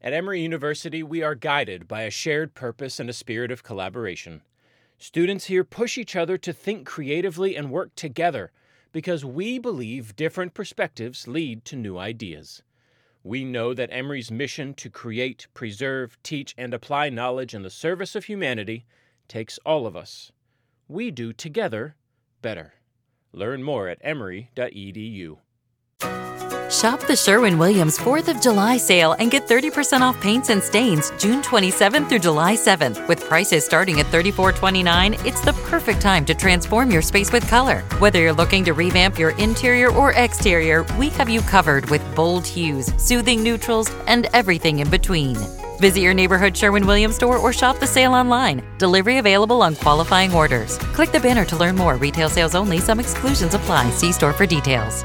At Emory University, we are guided by a shared purpose and a spirit of collaboration. Students here push each other to think creatively and work together because we believe different perspectives lead to new ideas. We know that Emory's mission to create, preserve, teach, and apply knowledge in the service of humanity takes all of us. We do together better. Learn more at emory.edu. Shop the Sherwin-Williams 4th of July sale and get 30% off paints and stains June 27th through July 7th. With prices starting at $34.29, it's the perfect time to transform your space with color. Whether you're looking to revamp your interior or exterior, we have you covered with bold hues, soothing neutrals, and everything in between. Visit your neighborhood Sherwin-Williams store or shop the sale online. Delivery available on qualifying orders. Click the banner to learn more. Retail sales only. Some exclusions apply. See store for details.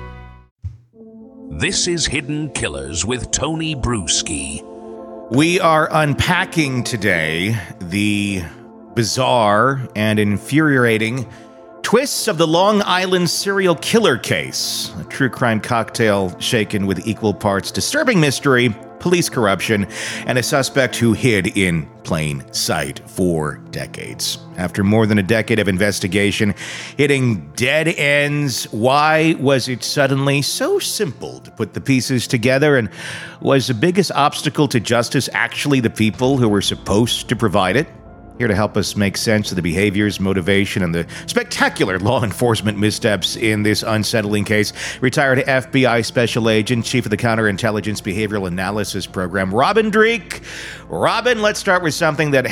This is Hidden Killers with Tony Bruschi. We are unpacking today the bizarre and infuriating twists of the Long Island serial killer case. A true crime cocktail shaken with equal parts disturbing mystery, police corruption, and a suspect who hid in plain sight for decades. After more than a decade of investigation, hitting dead ends, why was it suddenly so simple to put the pieces together? And was the biggest obstacle to justice actually the people who were supposed to provide it? Here to help us make sense of the behaviors, motivation, and the spectacular law enforcement missteps in this unsettling case, retired FBI Special Agent, Chief of the Counterintelligence Behavioral Analysis Program, Robin Dreeke. Robin, let's start with something that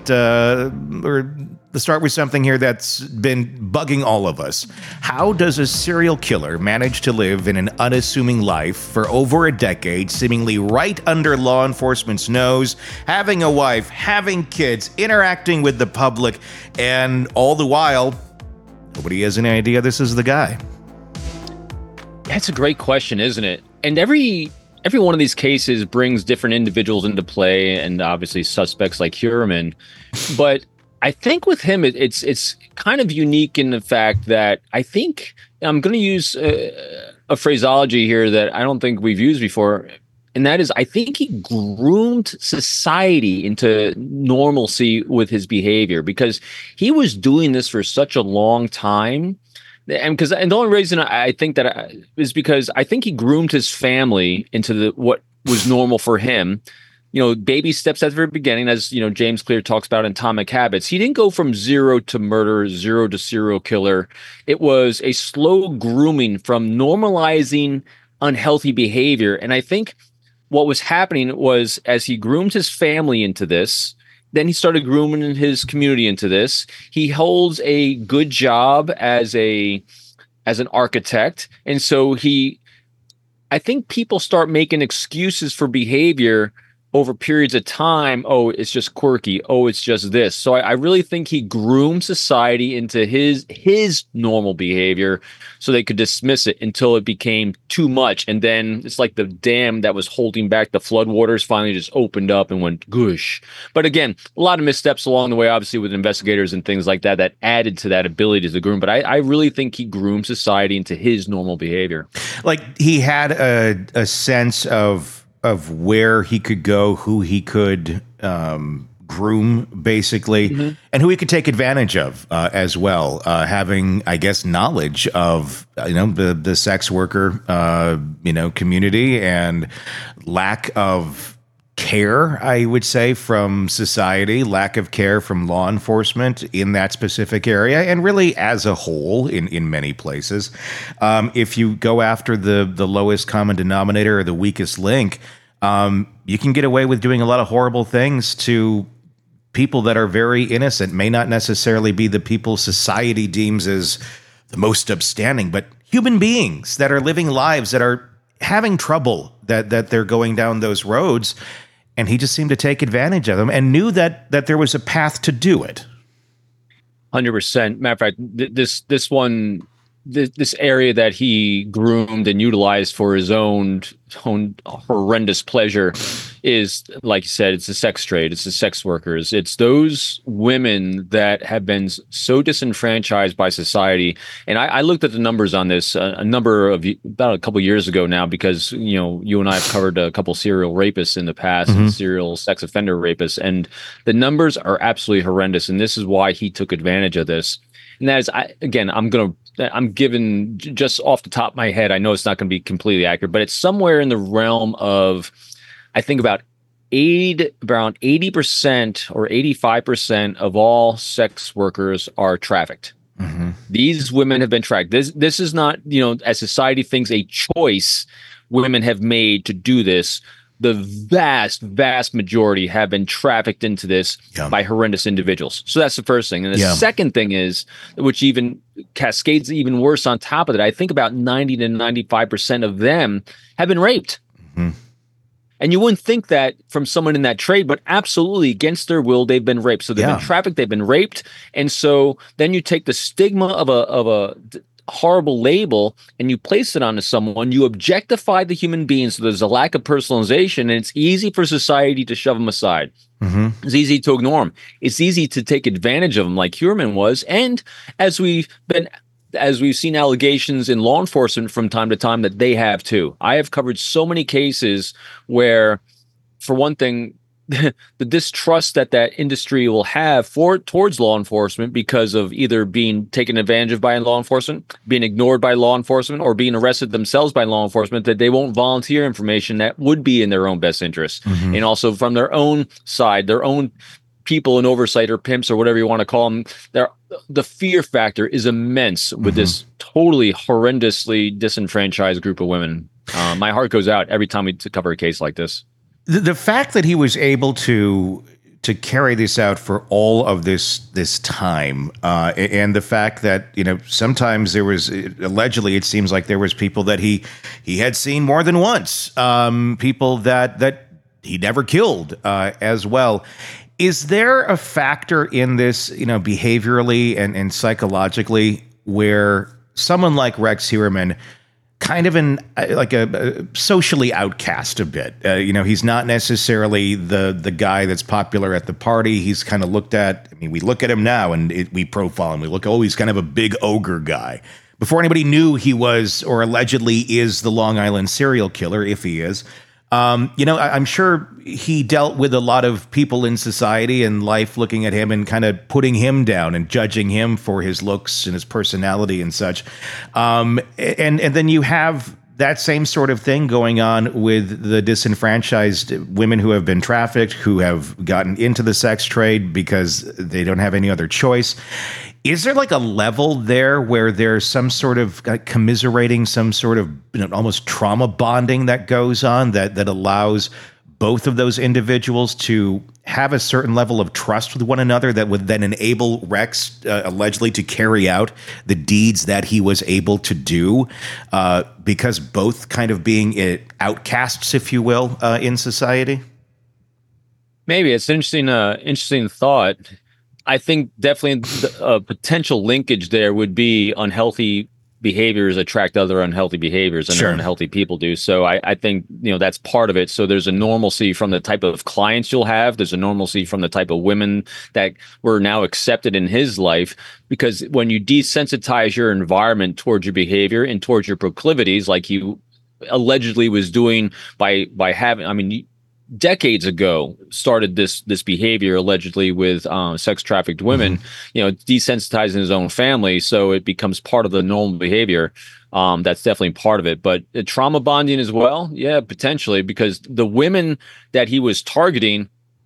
let's start with something here that's been bugging all of us. How does a serial killer manage to live in an unassuming life for over a decade, seemingly right under law enforcement's nose, having a wife, having kids, interacting with the public, and all the while, nobody has any idea this is the guy? That's a great question, isn't it? And every one of these cases brings different individuals into play, and obviously suspects like Heuermann. But I think with him, it's kind of unique in the fact that I think I'm going to use a phraseology here that I don't think we've used before, and that is I think he groomed society into normalcy with his behavior because he was doing this for such a long time. And the only reason I think that is because I think he groomed his family into what was normal for him. Baby steps at the very beginning, as James Clear talks about in Atomic Habits. He didn't go from zero to murder, zero to serial killer. It was a slow grooming from normalizing unhealthy behavior. And I think what was happening was as he groomed his family into this, then he started grooming his community into this. He holds a good job as an architect. And so I think people start making excuses for behavior over periods of time. Oh, it's just quirky. Oh, it's just this. So I really think he groomed society into his normal behavior so they could dismiss it until it became too much. And then it's like the dam that was holding back the floodwaters finally just opened up and went goosh. But again, a lot of missteps along the way, obviously with investigators and things like that added to that ability to groom. But I really think he groomed society into his normal behavior. Like he had a sense of where he could go, who he could groom, basically, and who he could take advantage of as well. Having, I guess, knowledge of the sex worker community and lack of care, I would say, from society, lack of care from law enforcement in that specific area, and really as a whole in many places. If you go after the lowest common denominator or the weakest link, you can get away with doing a lot of horrible things to people that are very innocent, may not necessarily be the people society deems as the most upstanding, but human beings that are living lives that are having trouble, that they're going down those roads. And he just seemed to take advantage of them and knew that there was a path to do it. 100%. Matter of fact, this one this area that he groomed and utilized for his own horrendous pleasure is, like you said, it's the sex trade, it's the sex workers, it's those women that have been so disenfranchised by society. And I looked at the numbers on this about a couple of years ago now, because you and I have covered a couple serial rapists in the past, and serial sex offender rapists, and the numbers are absolutely horrendous. And this is why he took advantage of this. And that is, I'm given just off the top of my head, I know it's not going to be completely accurate, but it's somewhere in the realm of, I think around 80% or 85% of all sex workers are trafficked. Mm-hmm. These women have been tracked. This is not, as society thinks, a choice women have made to do this. The vast majority have been trafficked into this by horrendous individuals. So that's the first thing. And the second thing is, which even cascades even worse on top of it, I think about 90 to 95% of them have been raped. Mm-hmm. And you wouldn't think that from someone in that trade, but absolutely against their will, they've been raped. So they've been trafficked, they've been raped. And so then you take the stigma of a horrible label and you place it onto someone, you objectify the human being, so there's a lack of personalization, and it's easy for society to shove them aside. Mm-hmm. It's easy to ignore them. It's easy to take advantage of them, like Heuermann was. And as we've seen allegations in law enforcement from time to time, that they have too. I have covered so many cases where, for one thing, the distrust that industry will have towards law enforcement, because of either being taken advantage of by law enforcement, being ignored by law enforcement, or being arrested themselves by law enforcement, that they won't volunteer information that would be in their own best interest. Mm-hmm. And also from their own side, their own people in oversight, or pimps, or whatever you want to call them, the fear factor is immense with this totally horrendously disenfranchised group of women. My heart goes out every time we cover a case like this. The fact that he was able to carry this out for all of this time, and the fact that sometimes there was, allegedly it seems like there was people that he had seen more than once, people that he never killed as well. Is there a factor in this, behaviorally and psychologically, where someone like Rex Heuermann, kind of a socially outcast a bit? He's not necessarily the guy that's popular at the party. He's kind of looked at. I mean, we look at him now and we profile him. We look, he's kind of a big ogre guy. Before anybody knew he was, or allegedly is, the Long Island serial killer, if he is. I'm sure he dealt with a lot of people in society and life looking at him and kind of putting him down and judging him for his looks and his personality and such. And then you have that same sort of thing going on with the disenfranchised women who have been trafficked, who have gotten into the sex trade because they don't have any other choice. Is there like a level there where there's some sort of commiserating, some sort of almost trauma bonding that goes on that allows both of those individuals to have a certain level of trust with one another that would then enable Rex allegedly to carry out the deeds that he was able to do, because both kind of being outcasts, if you will, in society? Maybe it's an interesting thought. I think definitely a potential linkage there would be unhealthy behaviors attract other unhealthy behaviors, and unhealthy people do. So I think, that's part of it. So there's a normalcy from the type of clients you'll have. There's a normalcy from the type of women that were now accepted in his life, because when you desensitize your environment towards your behavior and towards your proclivities, like he allegedly was doing by having, decades ago started this behavior allegedly with sex trafficked women, desensitizing his own family, so it becomes part of the normal behavior. That's definitely part of it. But trauma bonding as well, yeah, potentially, because the women that he was targeting,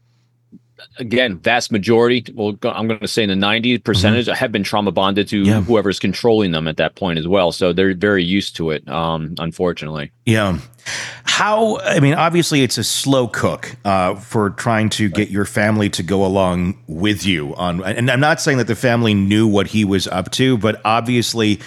again, vast majority, I'm going to say in the 90% have been trauma bonded to whoever's controlling them at that point as well. So they're very used to it, unfortunately. Yeah. Obviously it's a slow cook for trying to get your family to go along with you on, and I'm not saying that the family knew what he was up to, but obviously,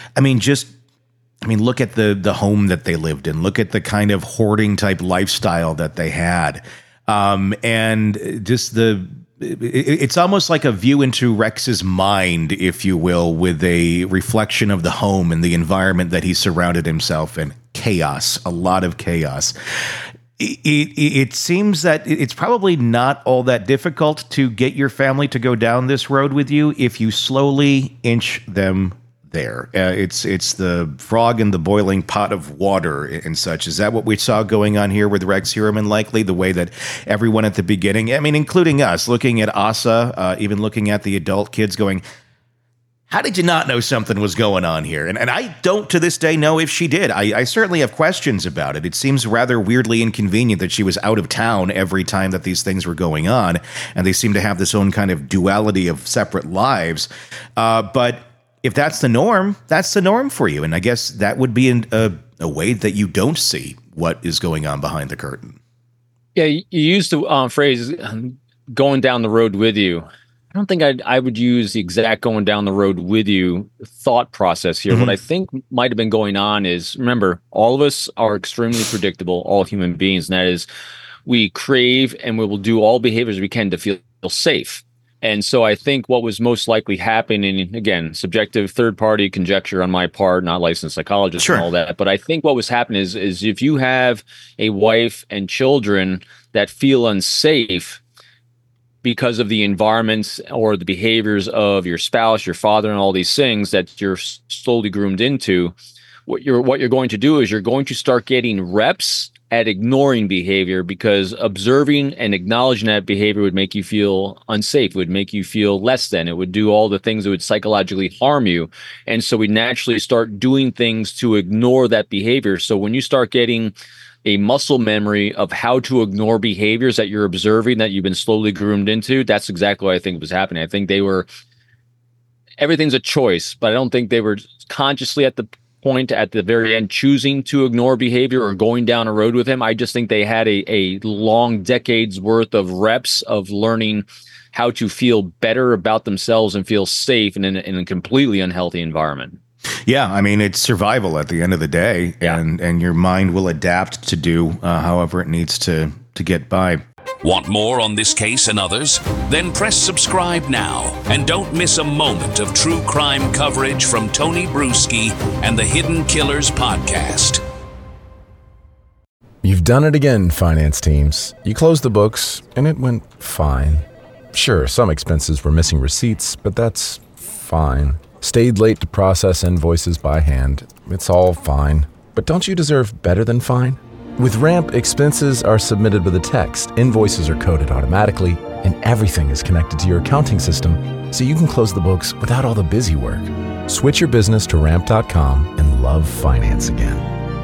look at the home that they lived in, look at the kind of hoarding type lifestyle that they had. And just the it's almost like a view into Rex's mind, if you will, with a reflection of the home and the environment that he surrounded himself in. Chaos, a lot of chaos. It seems that it's probably not all that difficult to get your family to go down this road with you if you slowly inch them there. It's the frog in the boiling pot of water and such. Is that what we saw going on here with Rex Heuermann? Likely the way that everyone at the beginning, I mean, including us, looking at Asa, even looking at the adult kids going, how did you not know something was going on here? And I don't to this day know if she did. I certainly have questions about it. It seems rather weirdly inconvenient that she was out of town every time that these things were going on. And they seem to have this own kind of duality of separate lives. But if that's the norm for you. And I guess that would be a way that you don't see what is going on behind the curtain. Yeah, you used the phrase going down the road with you. I don't think I would use the exact going down the road with you thought process here. Mm-hmm. What I think might have been going on is, remember, all of us are extremely predictable, all human beings, and that is we crave and we will do all behaviors we can to feel safe. And so I think what was most likely happening, again, subjective third-party conjecture on my part, not licensed psychologist and all that, but I think what was happening is if you have a wife and children that feel unsafe because of the environments or the behaviors of your spouse, your father, and all these things that you're slowly groomed into, what you're going to do is you're going to start getting reps at ignoring behavior, because observing and acknowledging that behavior would make you feel unsafe, would make you feel less than. It would do all the things that would psychologically harm you. And so we naturally start doing things to ignore that behavior. So when you start getting a muscle memory of how to ignore behaviors that you're observing, that you've been slowly groomed into, that's exactly what I think was happening. I think everything's a choice, but I don't think they were consciously at the point at the very end choosing to ignore behavior or going down a road with him. I just think they had a long decades worth of reps of learning how to feel better about themselves and feel safe in a completely unhealthy environment. Yeah, I mean, it's survival at the end of the day, and your mind will adapt to do however it needs to get by. Want more on this case and others? Then press subscribe now and don't miss a moment of true crime coverage from Tony Bruschi and the Hidden Killers podcast. You've done it again, finance teams. You closed the books and it went fine. Sure, some expenses were missing receipts, but that's fine. Stayed late to process invoices by hand. It's all fine. But don't you deserve better than fine? With Ramp, expenses are submitted with a text, invoices are coded automatically, and everything is connected to your accounting system, so you can close the books without all the busy work. Switch your business to Ramp.com and love finance again.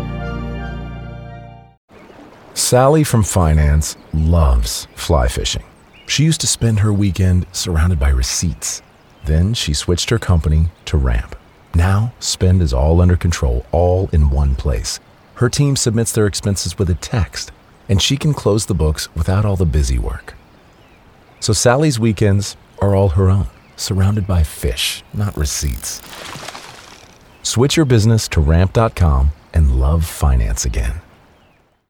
Sally from finance loves fly fishing. She used to spend her weekend surrounded by receipts. Then she switched her company to Ramp. Now, spend is all under control, all in one place. Her team submits their expenses with a text, and she can close the books without all the busy work. So Sally's weekends are all her own, surrounded by fish, not receipts. Switch your business to Ramp.com and love finance again.